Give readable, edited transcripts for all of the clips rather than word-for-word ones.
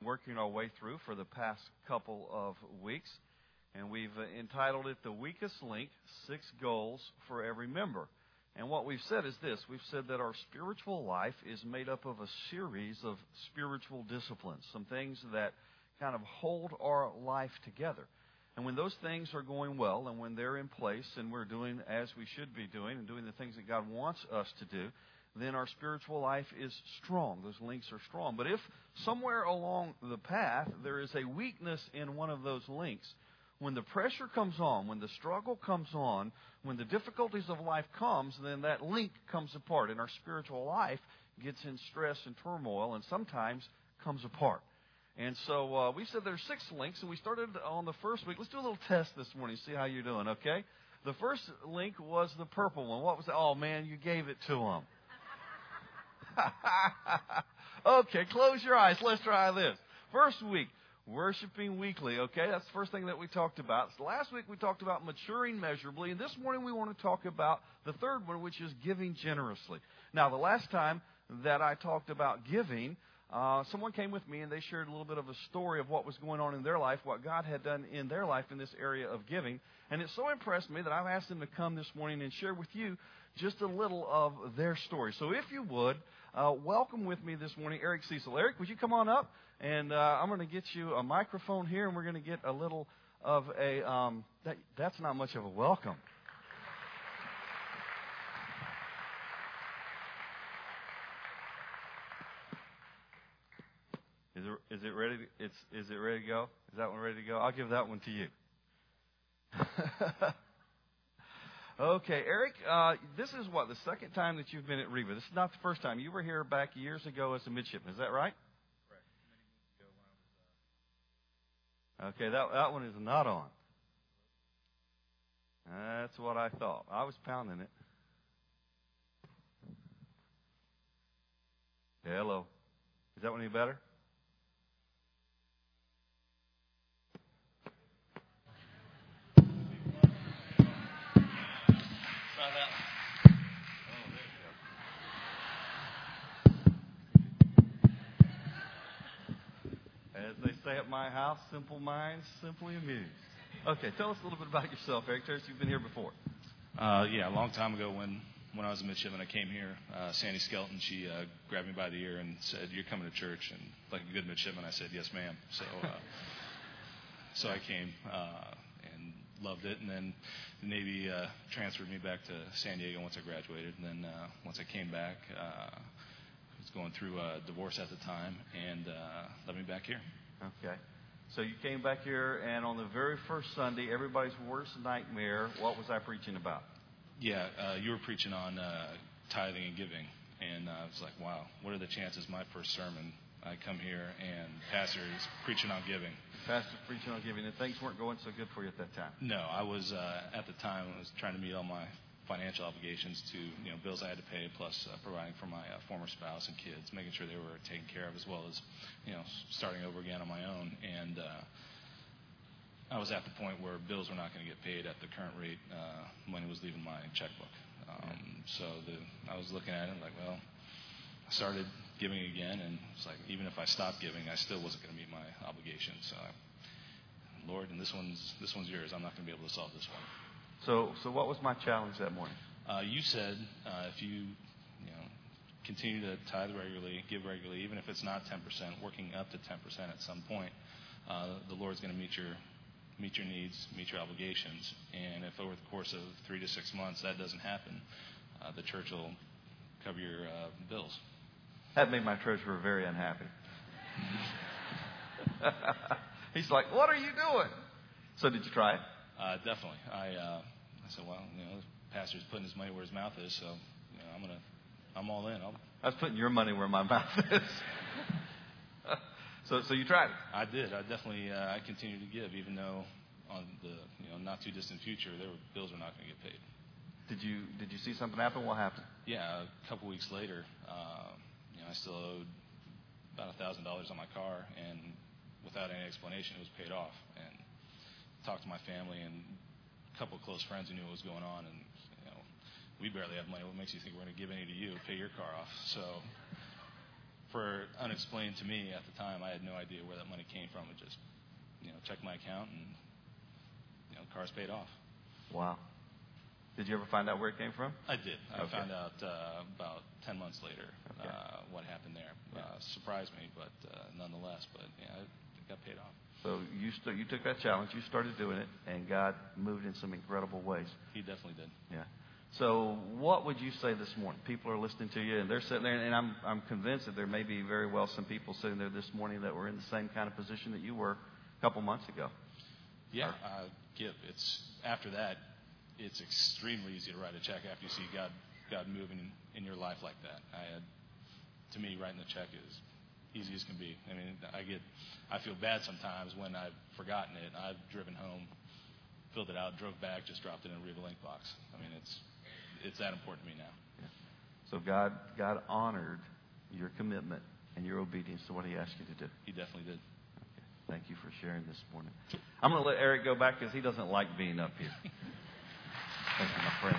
working our way through for the past couple of weeks, and we've entitled it The Weakest Link, 6 Goals for Every Member. And what we've said is this. We've said that our spiritual life is made up of a series of spiritual disciplines, some things that kind of hold our life together. And when those things are going well and when they're in place and we're doing as we should be doing and doing the things that God wants us to do, then our spiritual life is strong. Those links are strong. But if somewhere along the path there is a weakness in one of those links, when the pressure comes on, when the struggle comes on, when the difficulties of life comes, then that link comes apart. And our spiritual life gets in stress and turmoil and sometimes comes apart. And so we said there's 6 links, and we started on the first week. Let's do a little test this morning, see how you're doing, okay? The first link was the purple one. What was it? Oh, man, you gave it to them. Okay, close your eyes. Let's try this. First week, worshiping weekly, okay? That's the first thing that we talked about. So last week we talked about maturing measurably, and this morning we want to talk about the third one, which is giving generously. Now, the last time that I talked about giving, someone came with me and they shared a little bit of a story of what was going on in their life, what God had done in their life in this area of giving. And it so impressed me that I've asked them to come this morning and share with you just a little of their story. So if you would, welcome with me this morning Eric Cecil. Eric, would you come on up? And I'm going to get you a microphone here, and we're going to get a little of a, that's not much of a welcome. Is it ready? Is it ready to go? Is that one ready to go? I'll give that one to you. Okay, Eric, this is the second time that you've been at Reva. This is not the first time. You were here back years ago as a midshipman. Is that right? Correct. Many years ago when I was... Okay, that one is not on. That's what I thought. I was pounding it. Hello. Is that one any better? As they say at my house, simple minds, simply amused. Okay, tell us a little bit about yourself, Eric. Tell us you've been here before. A long time ago when I was a midshipman, I came here. Sandy Skelton, she grabbed me by the ear and said, "You're coming to church." And like a good midshipman, I said, "Yes, ma'am." So I came and loved it. And then the Navy transferred me back to San Diego once I graduated. And then once I came back, I was going through a divorce at the time and led me back here. Okay. So you came back here, and on the very first Sunday, everybody's worst nightmare, what was I preaching about? Yeah, you were preaching on tithing and giving. And I was like, wow, what are the chances my first sermon, I come here and pastor is preaching on giving. Pastor's preaching on giving, and things weren't going so good for you at that time. No, I was, at the time, I was trying to meet all my financial obligations to, bills I had to pay, plus providing for my former spouse and kids, making sure they were taken care of, as well as, starting over again on my own. And I was at the point where bills were not going to get paid at the current rate. Money was leaving my checkbook. I was looking at it like, well, I started giving again, and it's like, even if I stopped giving, I still wasn't going to meet my obligations. So, Lord, and this one's yours. I'm not going to be able to solve this one. So what was my challenge that morning? You said if you continue to tithe regularly, give regularly, even if it's not 10%, working up to 10% at some point, the Lord's going to meet your needs, meet your obligations. And if over the course of 3 to 6 months that doesn't happen, the church will cover your bills. That made my treasurer very unhappy. He's like, "What are you doing?" So did you try it? Definitely. I said, well, the pastor's putting his money where his mouth is, so I'm all in. I was putting your money where my mouth is. So you tried it? I did. I definitely I continued to give, even though on the not too distant future bills were not going to get paid. Did you see something happen? What happened? Yeah, a couple weeks later, I still owed about $1,000 on my car, and without any explanation, it was paid off. And talked to my family and a couple of close friends who knew what was going on, and we barely have money. What makes you think we're going to give any to you? Pay your car off. So for unexplained to me at the time, I had no idea where that money came from. It just, checked my account and, cars paid off. Wow. Did you ever find out where it came from? I did. I Okay. found out about 10 months later Okay. what happened there. Yeah. Surprised me, but nonetheless, but yeah, it got paid off. So you took that challenge, you started doing it, and God moved in some incredible ways. He definitely did. Yeah. So what would you say this morning? People are listening to you, and they're sitting there, and I'm convinced that there may be very well some people sitting there this morning that were in the same kind of position that you were a couple months ago. Yeah, it's after that, it's extremely easy to write a check after you see God moving in your life like that. To me, writing the check is easy as can be. I mean, I feel bad sometimes when I've forgotten it. I've driven home, filled it out, drove back, just dropped it in a Revolink box. I mean, it's that important to me now. Yeah. So God honored your commitment and your obedience to what He asked you to do. He definitely did. Okay. Thank you for sharing this morning. I'm going to let Eric go back because he doesn't like being up here. Thank you, my friend.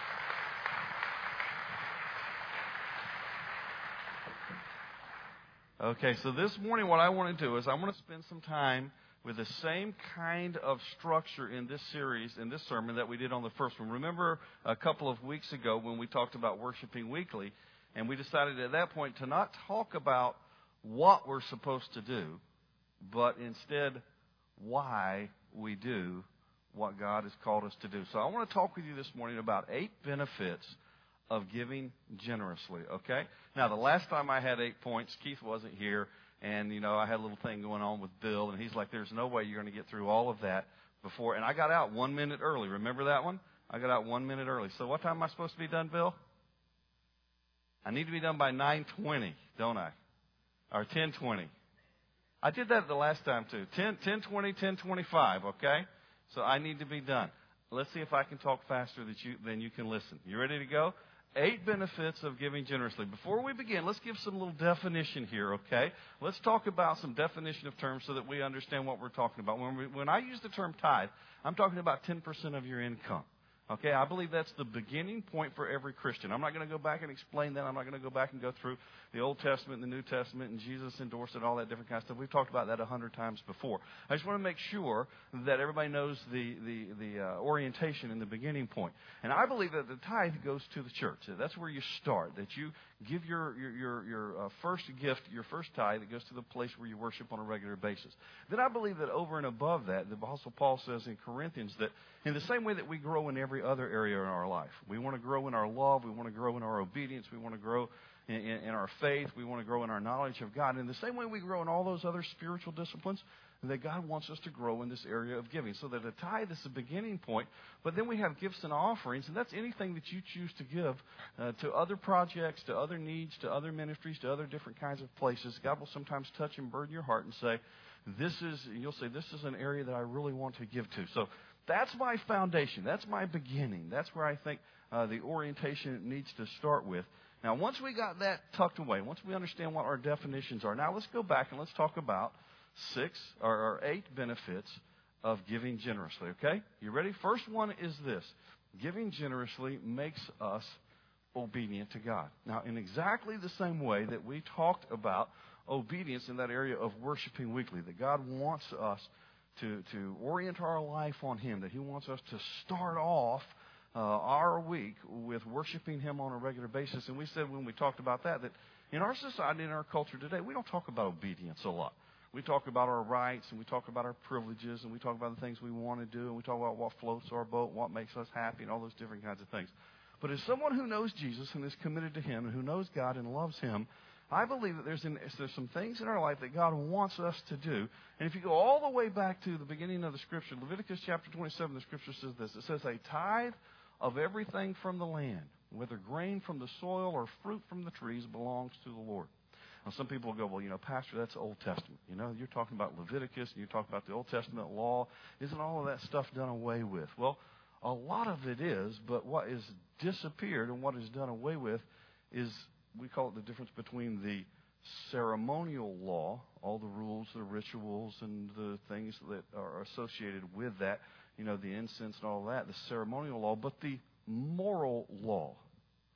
Okay, so this morning what I want to do is I want to spend some time with the same kind of structure in this series, in this sermon, that we did on the first one. Remember a couple of weeks ago when we talked about worshiping weekly, and we decided at that point to not talk about what we're supposed to do, but instead why we do what God has called us to do. So I want to talk with you this morning about 8 benefits of giving generously, okay? Now, the last time I had 8 points, Keith wasn't here, and, I had a little thing going on with Bill, and he's like, there's no way you're going to get through all of that before. And I got out 1 minute early. Remember that one? I got out 1 minute early. So what time am I supposed to be done, Bill? I need to be done by 9:20, don't I? Or 10:20. I did that the last time, too. 10:20, 10:25, okay? So I need to be done. Let's see if I can talk faster than you can listen. You ready to go? 8 benefits of giving generously. Before we begin, let's give some little definition here, okay? Let's talk about some definition of terms so that we understand what we're talking about. When I use the term tithe, I'm talking about 10% of your income. Okay, I believe that's the beginning point for every Christian. I'm not going to go back and explain that. I'm not going to go back and go through the Old Testament and the New Testament and Jesus endorsed it, all that different kind of stuff. We've talked about that 100 times before. I just want to make sure that everybody knows the orientation and the beginning point. And I believe that the tithe goes to the church. That's where you start, that you give your first gift, your first tithe, that goes to the place where you worship on a regular basis. Then I believe that over and above that, the Apostle Paul says in Corinthians that in the same way that we grow in every other area in our life, we want to grow in our love, we want to grow in our obedience, we want to grow in our faith, we want to grow in our knowledge of God. In the same way we grow in all those other spiritual disciplines, that God wants us to grow in this area of giving. So that a tithe is the beginning point, but then we have gifts and offerings, and that's anything that you choose to give to other projects, to other needs, to other ministries, to other different kinds of places. God will sometimes touch and burden your heart and say, you'll say, this is an area that I really want to give to. So that's my foundation. That's my beginning. That's where I think the orientation needs to start with. Now, once we got that tucked away, once we understand what our definitions are, now let's go back and let's talk about 8 benefits of giving generously, okay? You ready? First one is this. Giving generously makes us obedient to God. Now, in exactly the same way that we talked about obedience in that area of worshiping weekly, that God wants us to orient our life on Him, that He wants us to start off our week with worshiping Him on a regular basis. And we said when we talked about that in our society, in our culture today, we don't talk about obedience a lot. We talk about our rights, and we talk about our privileges, and we talk about the things we want to do, and we talk about what floats our boat, what makes us happy, and all those different kinds of things. But as someone who knows Jesus and is committed to Him and who knows God and loves Him, I believe that there's some things in our life that God wants us to do. And if you go all the way back to the beginning of the Scripture, Leviticus chapter 27, the Scripture says this. It says, a tithe of everything from the land, whether grain from the soil or fruit from the trees, belongs to the Lord. Now, some people go, well, Pastor, that's Old Testament. You're talking about Leviticus, and you're talking about the Old Testament law. Isn't all of that stuff done away with? Well, a lot of it is, but what is disappeared and what is done away with is, we call it the difference between the ceremonial law, all the rules, the rituals, and the things that are associated with that, the incense and all that, the ceremonial law, but the moral law.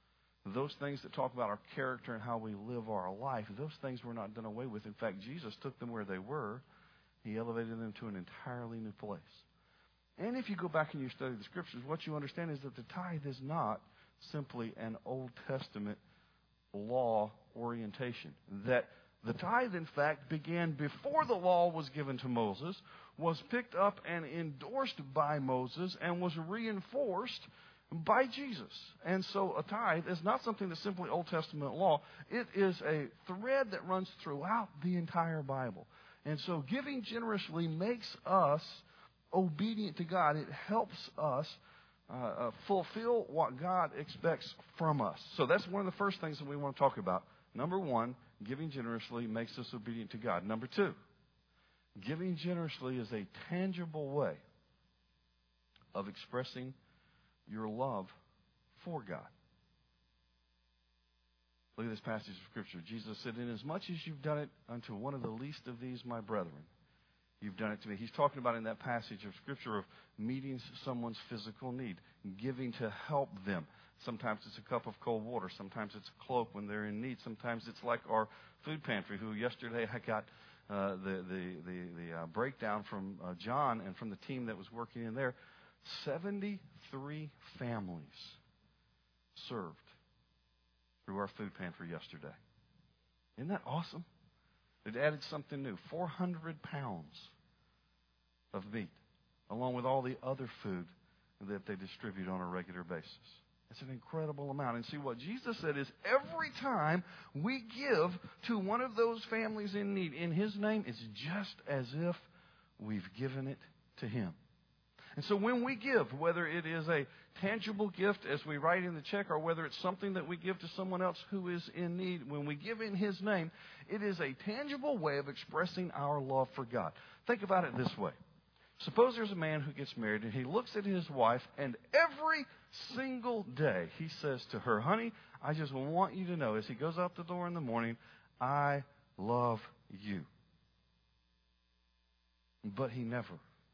those things that talk about our character and how we live our life, those things were not done away with. In fact, Jesus took them where they were. He elevated them to an entirely new place. And if you go back and you study the Scriptures, what you understand is that the tithe is not simply an Old Testament law orientation. That the tithe, in fact, began before the law was given to Moses, was picked up and endorsed by Moses, and was reinforced by Jesus. And so a tithe is not something that's simply Old Testament law. It is a thread that runs throughout the entire Bible. And so giving generously makes us obedient to God. It helps us fulfill what God expects from us. So that's one of the first things that we want to talk about. Number one, giving generously makes us obedient to God. Number two, giving generously is a tangible way of expressing your love for God. Look at this passage of Scripture. Jesus said, "Inasmuch as you've done it unto one of the least of these, my brethren, you've done it to me." He's talking about in that passage of Scripture of meeting someone's physical need, giving to help them. Sometimes it's a cup of cold water. Sometimes it's a cloak when they're in need. Sometimes it's like our food pantry, who yesterday I got the breakdown from John and from the team that was working in there. 73 families served through our food pantry yesterday. Isn't that awesome? It added something new. 400 pounds of meat, along with all the other food that they distribute on a regular basis. It's an incredible amount. And see, what Jesus said is every time we give to one of those families in need in His name, it's just as if we've given it to Him. And so when we give, whether it is a tangible gift as we write in the check, or whether it's something that we give to someone else who is in need, when we give in His name, it is a tangible way of expressing our love for God. Think about it this way. Suppose there's a man who gets married and he looks at his wife, and every single day he says to her, "Honey, I just want you to know," as he goes out the door in the morning, "I love you." But he never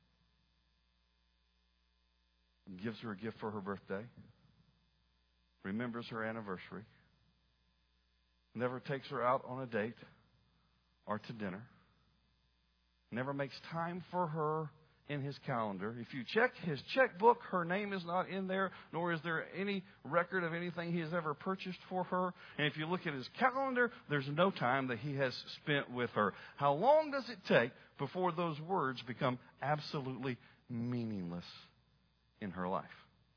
gives her a gift for her birthday, remembers her anniversary, never takes her out on a date or to dinner, never makes time for her in his calendar. If you check his checkbook, her name is not in there, nor is there any record of anything he has ever purchased for her. And if you look at his calendar, there's no time that he has spent with her. How long does it take before those words become absolutely meaningless in her life?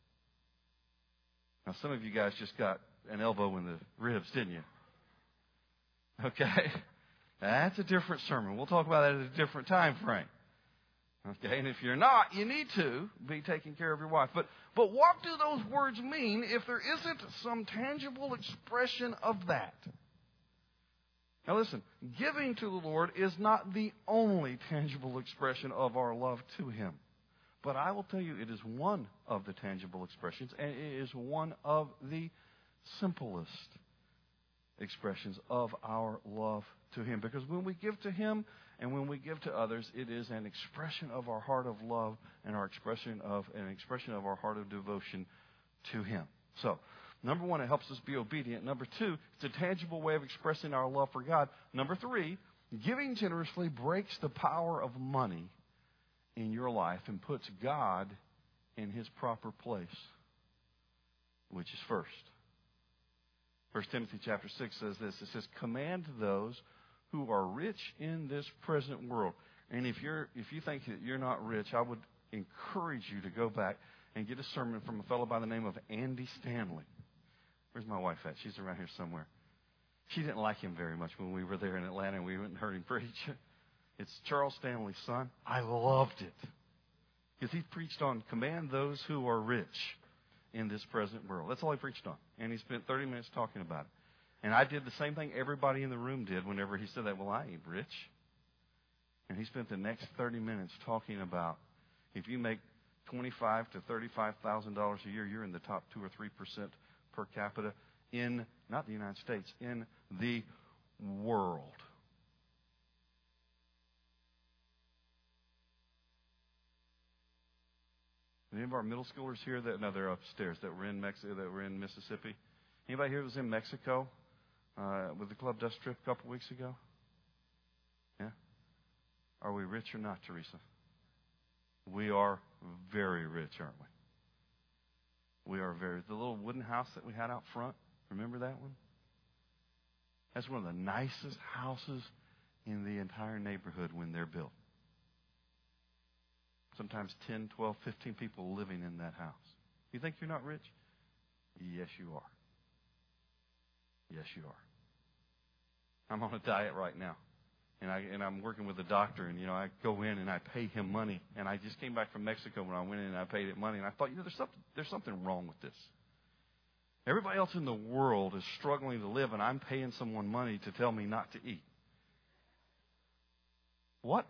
Now, some of you guys just got an elbow in the ribs, didn't you? Okay? That's a different sermon. We'll talk about that at a different time frame. Okay, and if you're not, you need to be taking care of your wife. But what do those words mean if there isn't some tangible expression of that? Now listen, giving to the Lord is not the only tangible expression of our love to Him. But I will tell you, it is one of the tangible expressions, and it is one of the simplest expressions of our love to Him. Because when we give to Him and when we give to others, it is an expression of our heart of love and an expression of our heart of devotion to Him. So, number one, it helps us be obedient. Number two, it's a tangible way of expressing our love for God. Number three, giving generously breaks the power of money in your life and puts God in His proper place, which is first. 1 Timothy chapter 6 says this. It says, "Command those who are rich in this present world." And if you think that you're not rich, I would encourage you to go back and get a sermon from a fellow by the name of Andy Stanley. Where's my wife at? She's around here somewhere. She didn't like him very much when we were there in Atlanta and we went and heard him preach. It's Charles Stanley's son. I loved it. Because he preached on command those who are rich in this present world. That's all he preached on. And he spent 30 minutes talking about it. And I did the same thing everybody in the room did whenever he said that. Well, I ain't rich. And he spent the next 30 minutes talking about if you make $25,000 to $35,000 a year, you're in the top 2 or 3% per capita in, not the United States, in the world. Any of our middle schoolers here that, no, they're upstairs, that were in Mexico, that were in Mississippi? Anybody here was in Mexico with the Club Dust trip a couple weeks ago? Yeah? Are we rich or not, Teresa? We are very rich, aren't we? We are very. The little wooden house that we had out front, remember that one? That's one of the nicest houses in the entire neighborhood when they're built. Sometimes 10, 12, 15 people living in that house. You think you're not rich? Yes, you are. Yes, you are. I'm on a diet right now. And I'm working with a doctor, and, I go in and I pay him money. And I just came back from Mexico when I went in and I paid him money. And I thought, there's something wrong with this. Everybody else in the world is struggling to live, and I'm paying someone money to tell me not to eat. What?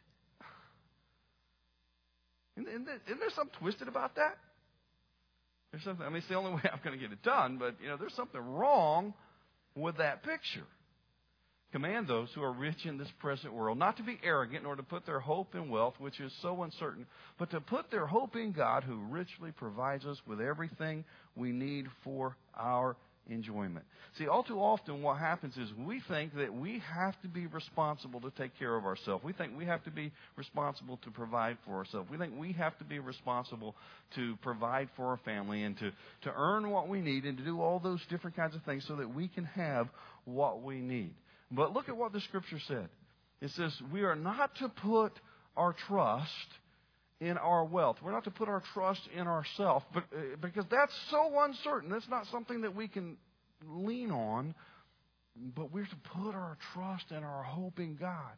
Isn't there something twisted about that? There's something. I mean, it's the only way I'm going to get it done, but, there's something wrong with that picture. Command those who are rich in this present world not to be arrogant nor to put their hope in wealth, which is so uncertain, but to put their hope in God, who richly provides us with everything we need for our enjoyment. See, all too often what happens is we think that we have to be responsible to take care of ourselves. We think we have to be responsible to provide for ourselves. We think we have to be responsible to provide for our family and to earn what we need and to do all those different kinds of things so that we can have what we need. But look at what the Scripture said. It says we are not to put our trust in our wealth. We're not to put our trust in ourselves, but because that's so uncertain. That's not something that we can lean on. But we're to put our trust and our hope in God.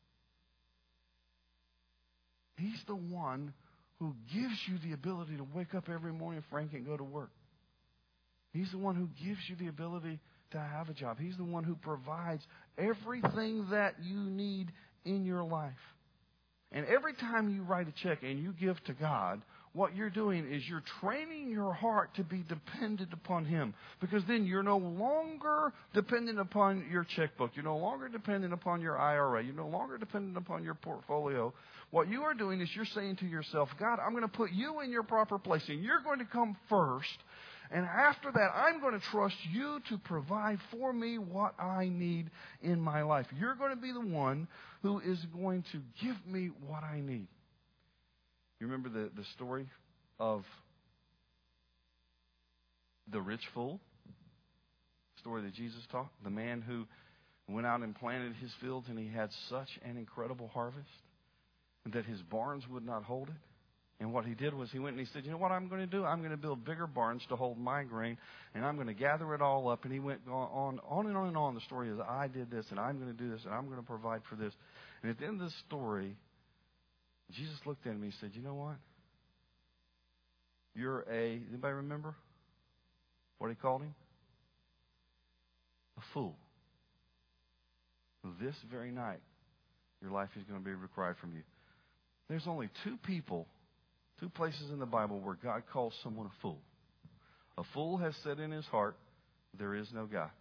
He's the one who gives you the ability to wake up every morning, Frank, and go to work. He's the one who gives you the ability to have a job. He's the one who provides everything that you need in your life. And every time you write a check and you give to God, what you're doing is you're training your heart to be dependent upon Him. Because then you're no longer dependent upon your checkbook. You're no longer dependent upon your IRA. You're no longer dependent upon your portfolio. What you are doing is you're saying to yourself, God, I'm going to put you in your proper place, and you're going to come first. And after that, I'm going to trust you to provide for me what I need in my life. You're going to be the one who is going to give me what I need. You remember the story of the rich fool? The story that Jesus taught? The man who went out and planted his fields, and he had such an incredible harvest that his barns would not hold it. And what he did was he went and he said, you know what I'm going to do? I'm going to build bigger barns to hold my grain, and I'm going to gather it all up. And he went on and on and on. The story is, I did this, and I'm going to do this, and I'm going to provide for this. And at the end of the story, Jesus looked at him and he said, you know what? Anybody remember what he called him? A fool. This very night, your life is going to be required from you. There's only two places in the Bible where God calls someone a fool. A fool has said in his heart, there is no God.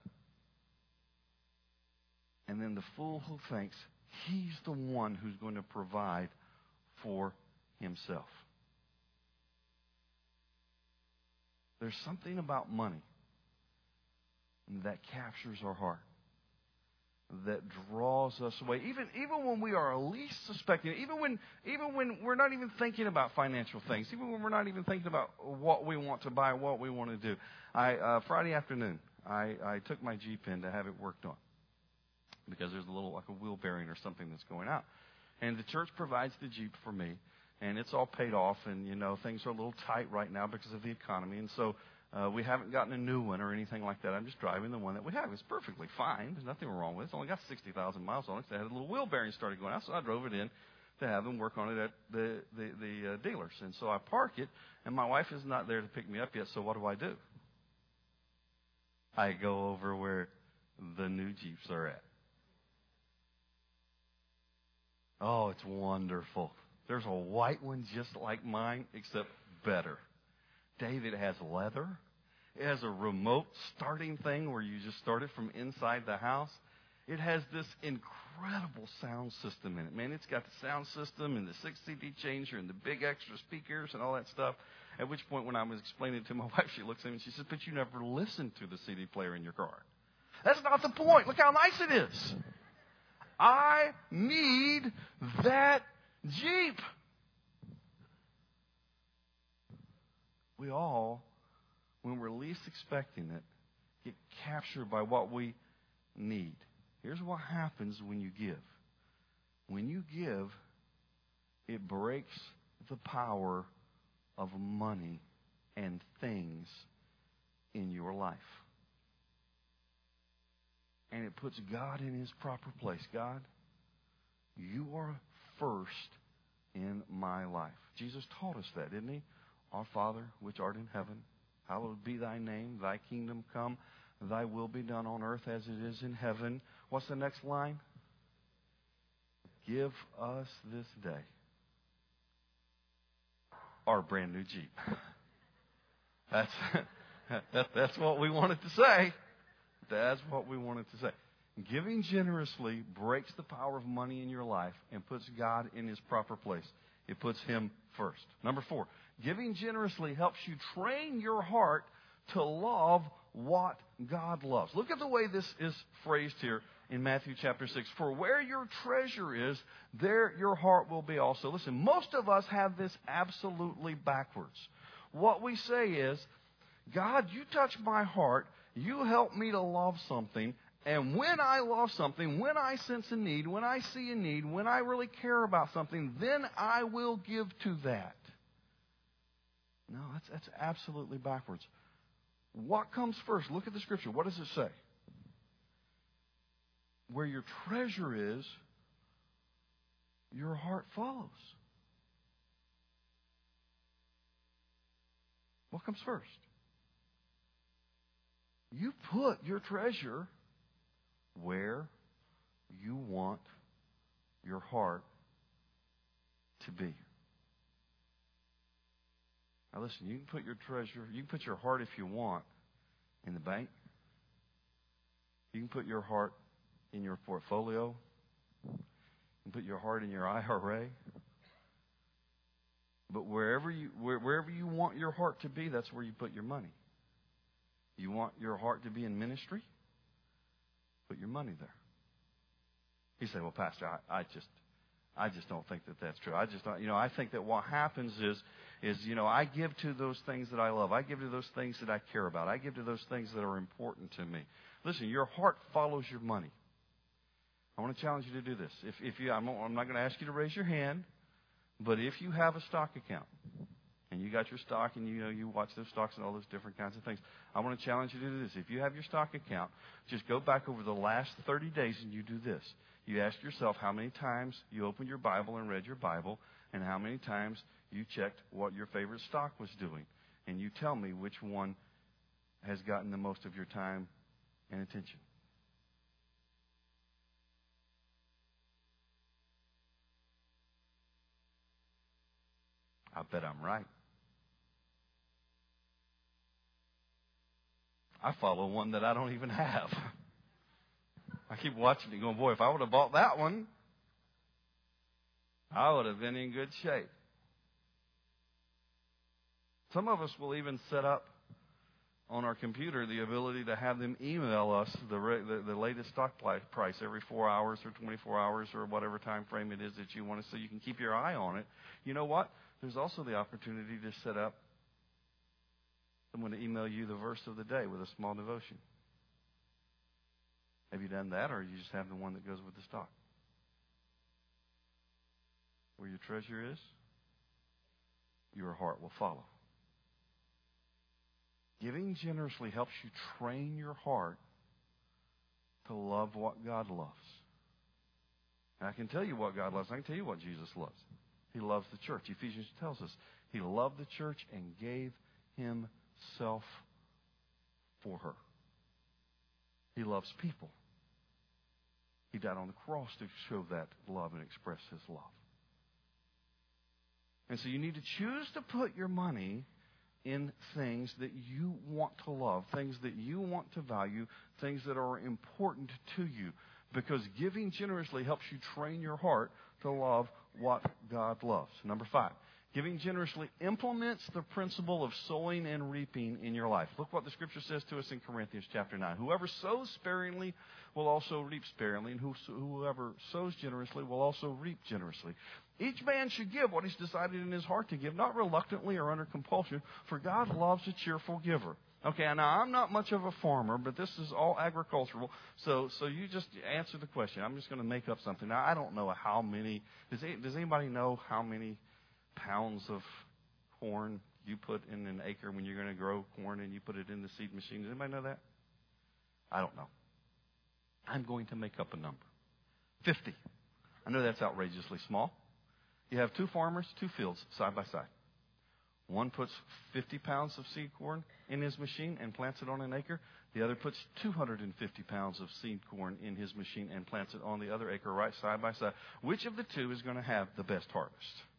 And then the fool who thinks he's the one who's going to provide for himself. There's something about money that captures our heart, that draws us away. Even when we are least suspecting, even when we're not even thinking about financial things, even when we're not even thinking about what we want to buy, what we want to do. Friday afternoon, I took my Jeep in to have it worked on because there's like a wheel bearing or something that's going out. And the church provides the Jeep for me, and it's all paid off, and, things are a little tight right now because of the economy. And so we haven't gotten a new one or anything like that. I'm just driving the one that we have. It's perfectly fine. There's nothing wrong with it. It's only got 60,000 miles on it. So I had a little wheel bearing started going out, so I drove it in to have them work on it at the dealers. And so I park it, and my wife is not there to pick me up yet, so what do? I go over where the new Jeeps are at. Oh, it's wonderful. There's a white one just like mine, except better. David has leather. It has a remote starting thing where you just start it from inside the house. It has this incredible incredible sound system in it. Man, it's got the sound system and the 6 CD changer and the big extra speakers and all that stuff. At which point, when I was explaining it to my wife, she looks at me and she says, but you never listen to the CD player in your car. That's not the point. Look how nice it is. I need that Jeep. We all, when we're least expecting it, get captured by what we need. Here's what happens when you give. When you give, it breaks the power of money and things in your life. And it puts God in His proper place. God, you are first in my life. Jesus taught us that, didn't He? Our Father, which art in heaven, hallowed be thy name, thy kingdom come, thy will be done on earth as it is in heaven. What's the next line? Give us this day our brand new Jeep. That's what we wanted to say. That's what we wanted to say. Giving generously breaks the power of money in your life and puts God in His proper place. It puts Him first. Number 4, giving generously helps you train your heart to love what God loves. Look at the way this is phrased here in Matthew chapter 6. For where your treasure is, there your heart will be also. Listen, most of us have this absolutely backwards. What we say is, God, you touch my heart, you help me to love something, and when I love something, when I sense a need, when I see a need, when I really care about something, then I will give to that. No, that's absolutely backwards. What comes first? Look at the Scripture. What does it say? Where your treasure is, your heart follows. What comes first? You put your treasure where you want your heart to be. Now listen, you can put your treasure, you can put your heart if you want in the bank. You can put your heart in your portfolio. You can put your heart in your IRA. But wherever you want your heart to be, that's where you put your money. You want your heart to be in ministry? Put your money there. You say, well, Pastor, I just don't think that that's true. I just don't, I think that what happens is, I give to those things that I love. I give to those things that I care about. I give to those things that are important to me. Listen, your heart follows your money. I want to challenge you to do this. I'm not going to ask you to raise your hand, but if you have a stock account, and you got your stock, and you watch those stocks and all those different kinds of things, I want to challenge you to do this. If you have your stock account, just go back over the last 30 days and you do this. You ask yourself how many times you opened your Bible and read your Bible, and how many times you checked what your favorite stock was doing. And you tell me which one has gotten the most of your time and attention. I bet I'm right. I follow one that I don't even have. I keep watching it going, boy, if I would have bought that one, I would have been in good shape. Some of us will even set up on our computer the ability to have them email us the latest stock price every 4 hours or 24 hours or whatever time frame it is that you want to, so you can keep your eye on it. You know what? There's also the opportunity to set up someone to email you the verse of the day with a small devotion. Have you done that, or you just have the one that goes with the stock? Where your treasure is, your heart will follow. Giving generously helps you train your heart to love what God loves. And I can tell you what God loves. I can tell you what Jesus loves. He loves the church. Ephesians tells us He loved the church and gave Himself for her. He loves people. He died on the cross to show that love and express His love. And so you need to choose to put your money in things that you want to love, things that you want to value, things that are important to you. because giving generously helps you train your heart to love what God loves. Number 5, giving generously implements the principle of sowing and reaping in your life. Look what the Scripture says to us in Corinthians chapter 9. Whoever sows sparingly will also reap sparingly, and whoever sows generously will also reap generously. Each man should give what he's decided in his heart to give, not reluctantly or under compulsion, for God loves a cheerful giver. Okay, now I'm not much of a farmer, but this is all agricultural, so you just answer the question. I'm just going to make up something. Now, I don't know how many, does anybody know how many pounds of corn you put in an acre when you're going to grow corn and you put it in the seed machine? Does anybody know that? I don't know. I'm going to make up a number. 50. I know that's outrageously small. You have 2 farmers, 2 fields, side by side. One puts 50 pounds of seed corn in his machine and plants it on an acre. The other puts 250 pounds of seed corn in his machine and plants it on the other acre, right side by side. Which of the 2 is going to have the best harvest?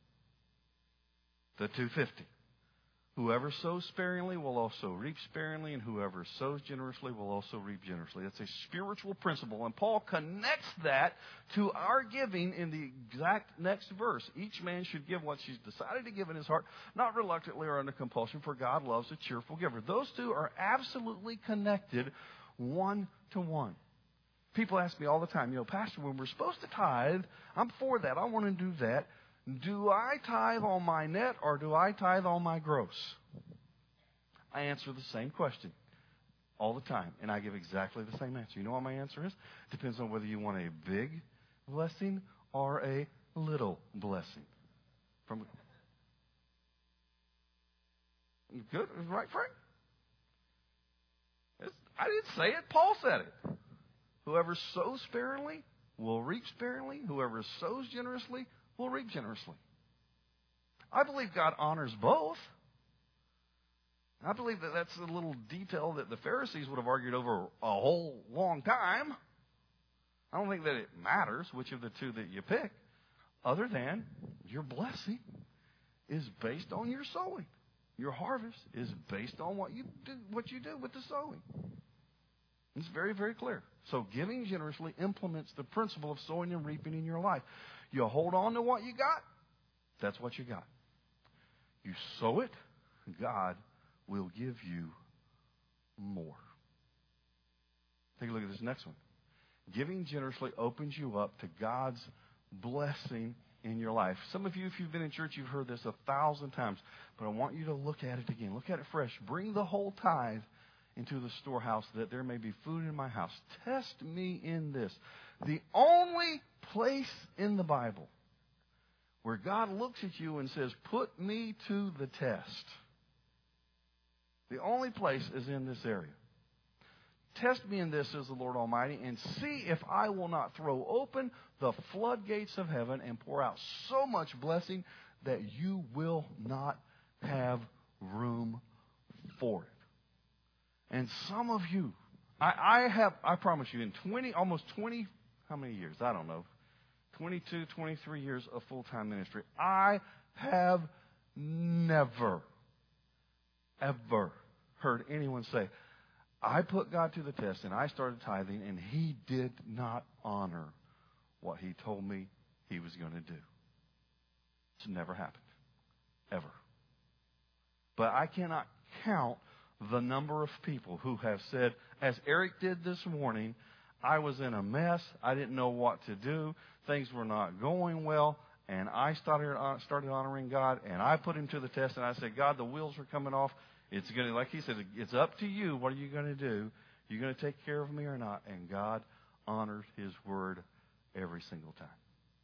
The 250. Whoever sows sparingly will also reap sparingly, and whoever sows generously will also reap generously. That's a spiritual principle, and Paul connects that to our giving in the exact next verse. Each man should give what he's decided to give in his heart, not reluctantly or under compulsion, for God loves a cheerful giver. Those 2 are absolutely connected one to one. People ask me all the time, Pastor, when we're supposed to tithe, I'm for that. I want to do that. Do I tithe on my net or do I tithe on my gross? I answer the same question all the time, and I give exactly the same answer. You know what my answer is? It depends on whether you want a big blessing or a little blessing. Good? Right, Frank? I didn't say it. Paul said it. Whoever sows sparingly will reap sparingly. Whoever sows generously will reap generously. I believe God honors both. I believe that that's a little detail that the Pharisees would have argued over a whole long time. I don't think that it matters which of the 2 that you pick, other than your blessing is based on your sowing. Your harvest is based on what you do with the sowing. It's very, very clear. So giving generously implements the principle of sowing and reaping in your life. You hold on to what you got, that's what you got. You sow it, God will give you more. Take a look at this next one. Giving generously opens you up to God's blessing in your life. Some of you, if you've been in church, you've heard this 1,000 times, but I want you to look at it again. Look at it fresh. Bring the whole tithe into the storehouse that there may be food in my house. Test me in this. The only place in the Bible where God looks at you and says, put me to the test. The only place is in this area. Test me in this, says the Lord Almighty, and see if I will not throw open the floodgates of heaven and pour out so much blessing that you will not have room for it. And some of you, I promise you, in almost 20, how many years? I don't know. 22, 23 years of full-time ministry. I have never, ever heard anyone say, I put God to the test and I started tithing and He did not honor what He told me He was going to do. It's never happened. Ever. But I cannot count the number of people who have said, as Eric did this morning, I was in a mess. I didn't know what to do. Things were not going well. And I started honoring God. And I put Him to the test. And I said, God, the wheels are coming off. It's going to, like he said, it's up to you. What are you going to do? You're going to take care of me or not? And God honors His word every single time.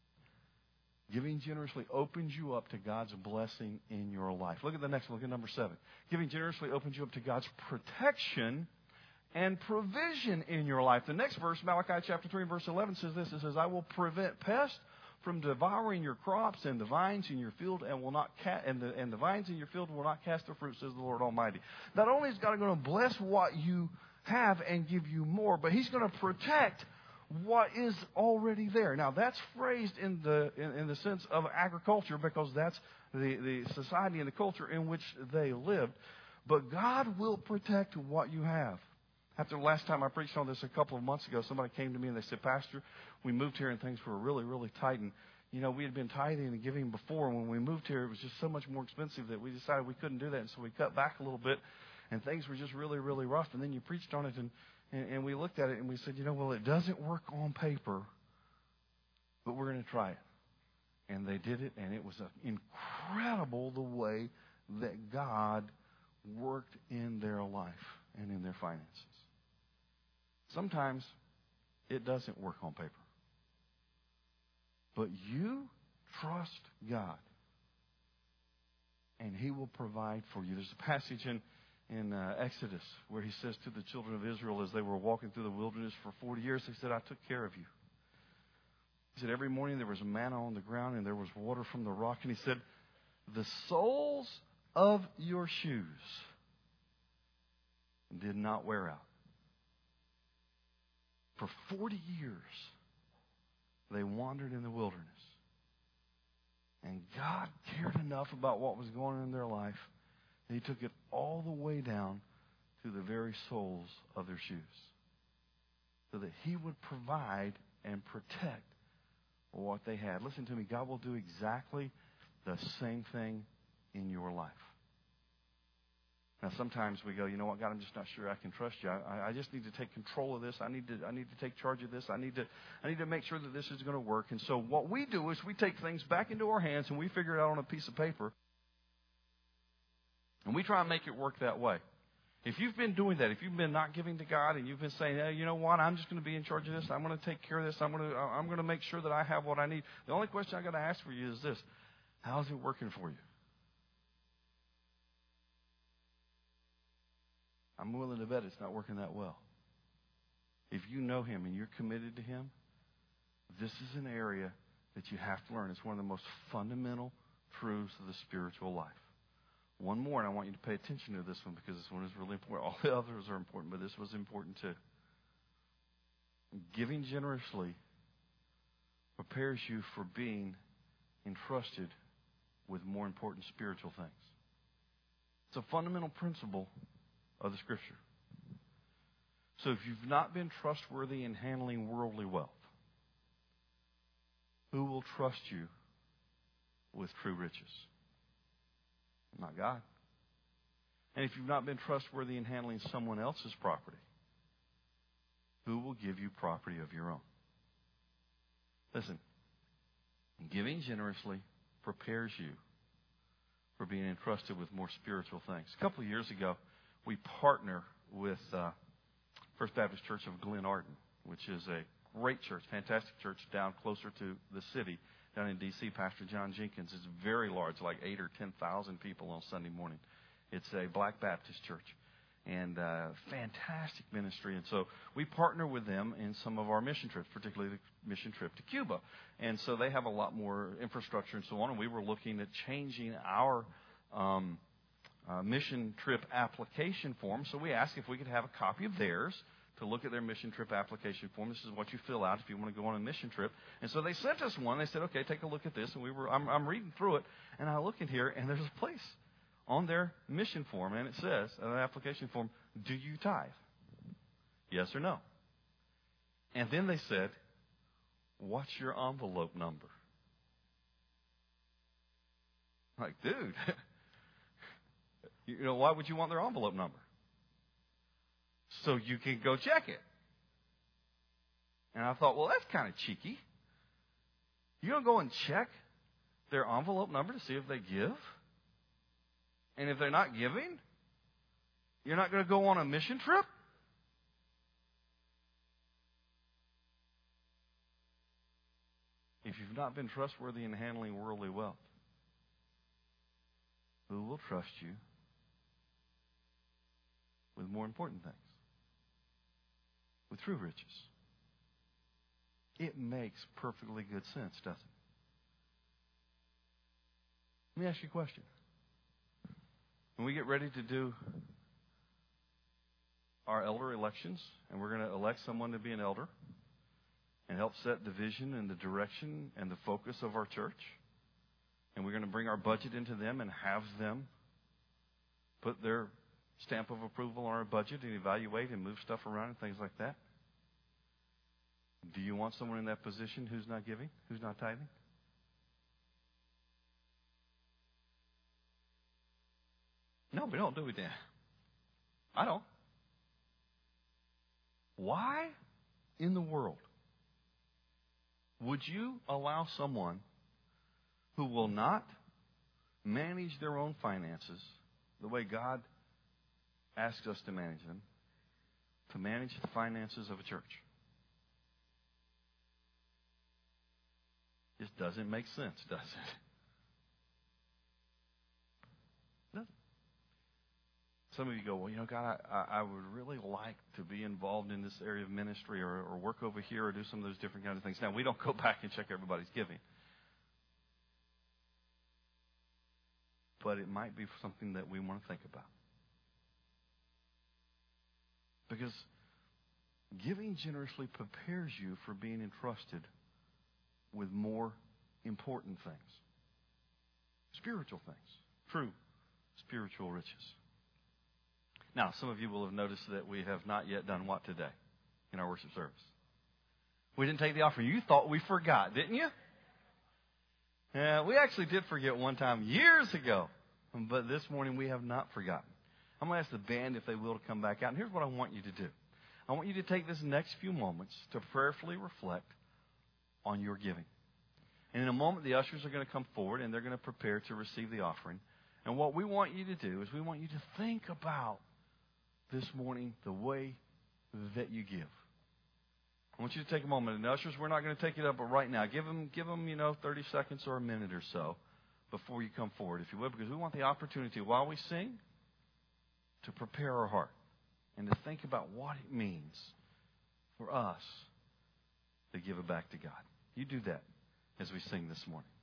Giving generously opens you up to God's blessing in your life. Look at the next one. Look at number 7. Giving generously opens you up to God's protection and provision in your life. The next verse, Malachi chapter 3, verse 11, says this. It says, I will prevent pests from devouring your crops, and the vines in your field and the vines in your field will not cast their fruit, says the Lord Almighty. Not only is God going to bless what you have and give you more, but He's going to protect what is already there. Now, that's phrased in the sense of agriculture because that's the society and the culture in which they lived. But God will protect what you have. After the last time I preached on this a couple of months ago, somebody came to me and they said, Pastor, we moved here and things were really, really tight. And, we had been tithing and giving before. And when we moved here, it was just so much more expensive that we decided we couldn't do that. And so we cut back a little bit. And things were just really, really rough. And then you preached on it and we looked at it and we said, well, it doesn't work on paper, but we're going to try it. And they did it, and it was incredible the way that God worked in their life and in their finances. Sometimes it doesn't work on paper. But you trust God, and He will provide for you. There's a passage in Exodus where He says to the children of Israel as they were walking through the wilderness for 40 years, He said, I took care of you. He said, every morning there was manna on the ground and there was water from the rock. And He said, the soles of your shoes did not wear out. For 40 years, they wandered in the wilderness. And God cared enough about what was going on in their life that He took it all the way down to the very soles of their shoes, so that He would provide and protect what they had. Listen to me. God will do exactly the same thing in your life. Now, sometimes we go, you know what, God, I'm just not sure I can trust you. I just need to take control of this. I need to take charge of this. I need to make sure that this is going to work. And so what we do is we take things back into our hands and we figure it out on a piece of paper. And we try and make it work that way. If you've been doing that, if you've been not giving to God and you've been saying, hey, you know what, I'm just going to be in charge of this. I'm going to take care of this. I'm going to make sure that I have what I need. The only question I got to ask for you is this: how's it working for you? I'm willing to bet it's not working that well. If you know Him and you're committed to Him, this is an area that you have to learn. It's one of the most fundamental truths of the spiritual life. One more, and I want you to pay attention to this one because this one is really important. All the others are important, but this was important too. Giving generously prepares you for being entrusted with more important spiritual things. It's a fundamental principle of the Scripture. So if you've not been trustworthy in handling worldly wealth, who will trust you with true riches? Not God. And if you've not been trustworthy in handling someone else's property, who will give you property of your own? Listen, giving generously prepares you for being entrusted with more spiritual things. A couple of years ago, we partner with First Baptist Church of Glen Arden, which is a great church, fantastic church down closer to the city, down in D.C. Pastor John Jenkins is very large, like 8,000 or 10,000 people on Sunday morning. It's a Black Baptist church and fantastic ministry. And so we partner with them in some of our mission trips, particularly the mission trip to Cuba. And so they have a lot more infrastructure and so on. And we were looking at changing our mission trip application form. So we asked if we could have a copy of theirs to look at their mission trip application form. This is what you fill out if you want to go on a mission trip. And so they sent us one. They said, okay, take a look at this. And I'm reading through it, and I look in here, and there's a place on their mission form, and it says, an application form, do you tithe? Yes or no? And then they said, what's your envelope number? Like, dude, why would you want their envelope number? So you can go check it. And I thought, well, that's kind of cheeky. You don't go and check their envelope number to see if they give? And if they're not giving, you're not going to go on a mission trip? If you've not been trustworthy in handling worldly wealth, who will trust you with more important things? With true riches. It makes perfectly good sense, doesn't it? Let me ask you a question. When we get ready to do our elder elections, and we're going to elect someone to be an elder and help set the vision and the direction and the focus of our church, and we're going to bring our budget into them and have them put their stamp of approval on our budget and evaluate and move stuff around and things like that? Do you want someone in that position who's not giving, who's not tithing? No, we don't, do we, Dan? I don't. Why in the world would you allow someone who will not manage their own finances the way God asks us to manage them, to manage the finances of a church? Just doesn't make sense, does it? Doesn't. Some of you go, well, God, I would really like to be involved in this area of ministry or work over here or do some of those different kinds of things. Now, we don't go back and check everybody's giving. But it might be something that we want to think about. Because giving generously prepares you for being entrusted with more important things. Spiritual things. True spiritual riches. Now, some of you will have noticed that we have not yet done what today in our worship service? We didn't take the offering. You thought we forgot, didn't you? Yeah, we actually did forget one time years ago. But this morning we have not forgotten. I'm going to ask the band if they will to come back out. And here's what I want you to do. I want you to take this next few moments to prayerfully reflect on your giving. And in a moment, the ushers are going to come forward and they're going to prepare to receive the offering. And what we want you to do is we want you to think about this morning the way that you give. I want you to take a moment. And the ushers, we're not going to take it up right now. Give them 30 seconds or a minute or so before you come forward, if you would, because we want the opportunity while we sing to prepare our heart and to think about what it means for us to give it back to God. You do that as we sing this morning.